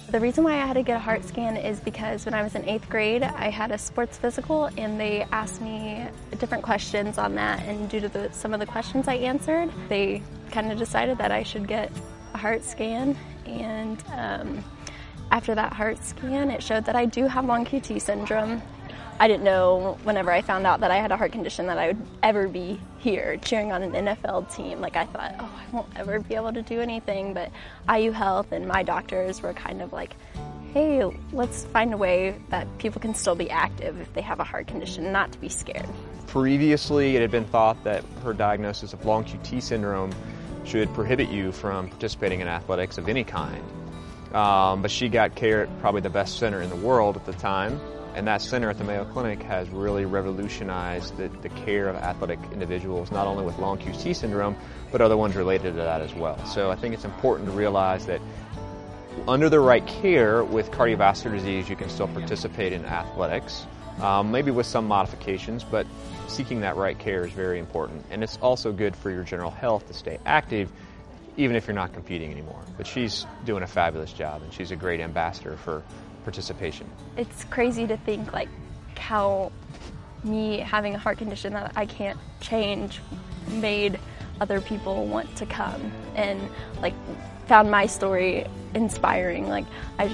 The reason why I had to get a heart scan is because when I was in 8th grade, I had a sports physical and they asked me different questions on that, and due to some of the questions I answered, they kind of decided that I should get a heart scan. And after that heart scan, it showed that I do have long QT syndrome. I didn't know whenever I found out that I had a heart condition that I would ever be here cheering on an NFL team. Like, I thought, oh, I won't ever be able to do anything, but IU Health and my doctors were kind of like, hey, let's find a way that people can still be active if they have a heart condition, not to be scared. Previously, it had been thought that her diagnosis of long QT syndrome should prohibit you from participating in athletics of any kind. But she got care at probably the best center in the world at the time. And that center at the Mayo Clinic has really revolutionized the care of athletic individuals, not only with long QT syndrome, but other ones related to that as well. So I think it's important to realize that under the right care with cardiovascular disease, you can still participate in athletics, maybe with some modifications, but seeking that right care is very important. And it's also good for your general health to stay active, even if you're not competing anymore. But she's doing a fabulous job, and she's a great ambassador for participation. It's crazy to think like how me having a heart condition that I can't change made other people want to come, and like found my story inspiring. Like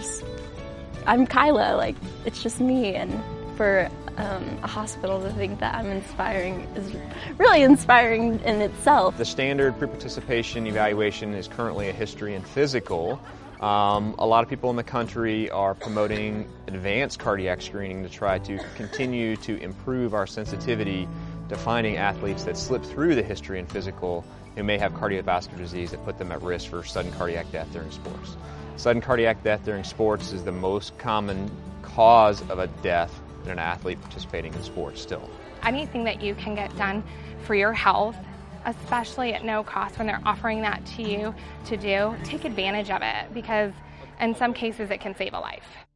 I'm Kyla, like it's just me, and for a hospital to think that I'm inspiring is really inspiring in itself. The standard pre-participation evaluation is currently a history and physical. A lot of people in the country are promoting advanced cardiac screening to try to continue to improve our sensitivity to finding athletes that slip through the history and physical who may have cardiovascular disease that put them at risk for sudden cardiac death during sports. Sudden cardiac death during sports is the most common cause of a death in an athlete participating in sports still. Anything that you can get done for your health, especially at no cost when they're offering that to you to do, take advantage of it, because in some cases it can save a life.